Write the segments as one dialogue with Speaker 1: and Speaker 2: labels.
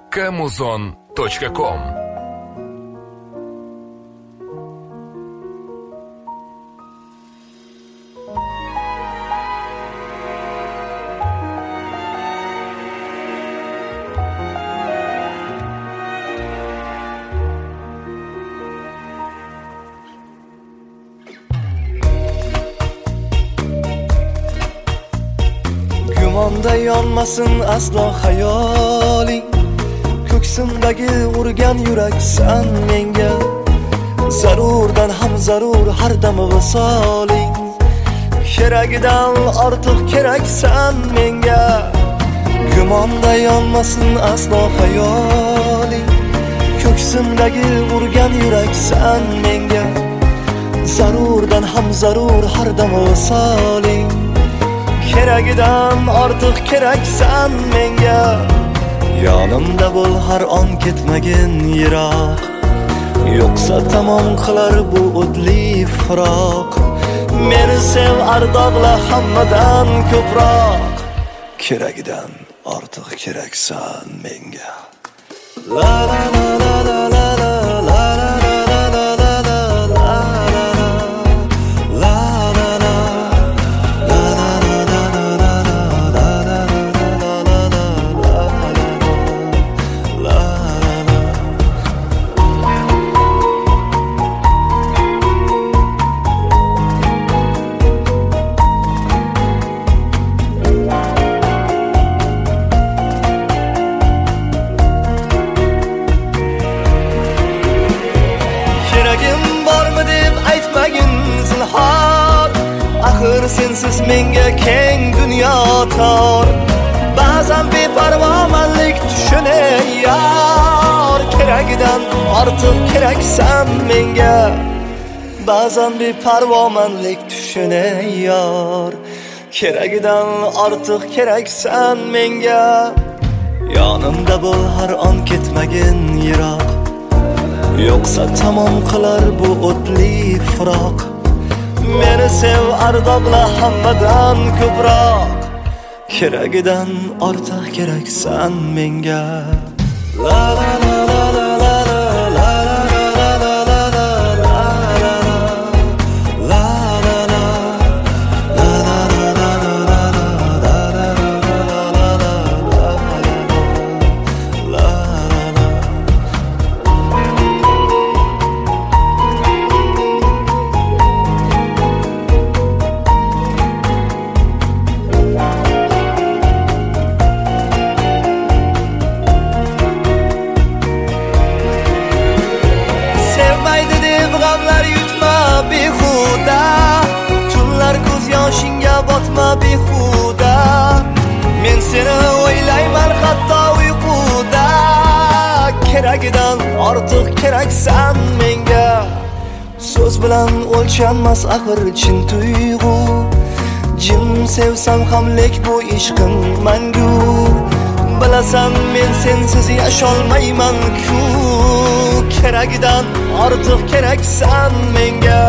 Speaker 1: kmuzon.com.
Speaker 2: Gumonda yonmasin aslo hayoling, ko'ksimdagi urgan yuraksan menga. Zarurdan ham zarur har dam visoling, keragidan ortiq keraksan menga. Gumonda yonmasin aslo hayoling, ko'ksimdagi urgan yuraksan menga. Zarurdan ham zarur har dam visoling, keragidan ortiq keraksan menga. Yonimda bo'l har on ketmagin yiroq, yo'qsa tamom qilar bu o'tli firoq. Meni sev ardog'la hammadan ko'proq, keragidan ortiq keraksan menga. La la la la la la la axir sensiz menga keng dunyo tor. Ba'zan beparvomanlik tushini yor, keragidan ortiq keraksan menga. Ba'zan beparvomanlik tushini yor, keragidan ortiq keraksan menga. Yonimda bo'l har on ketmagin yiroq, yo'qsa tamom qilar bu o'tli firoq. Meni sev ardog'la hammadan ko'proq, keragidan ortiq keraksan menga. La la la la la la la la la la la botma behuda. Men seni o'ylayman hatto uyquda, keragidan ortiq keraksan menga. So'z bilan o'lchanmas axir chin tuyg'u, jim sevsam ham lek bu ishqim mangu. Bilasan men sensiz yasholmayman-ku, keragidan ortiq keraksan menga.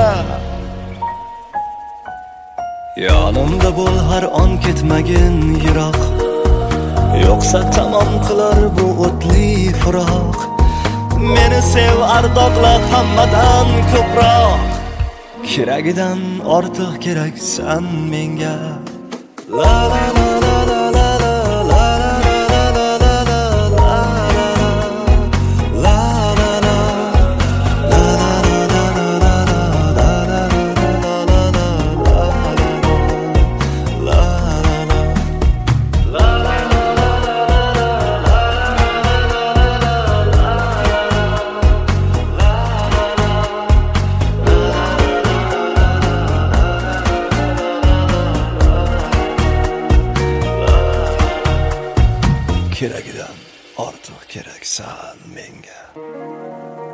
Speaker 2: Yonimda bo'l har on ketmagin yiroq, yo'qsa tamom qilar bu o'tli firoq. Meni sev ardog'la hammadan ko'proq, keragidan ortiq keraksan menga. La la la la la la la keragidan ortiq keraksan menga.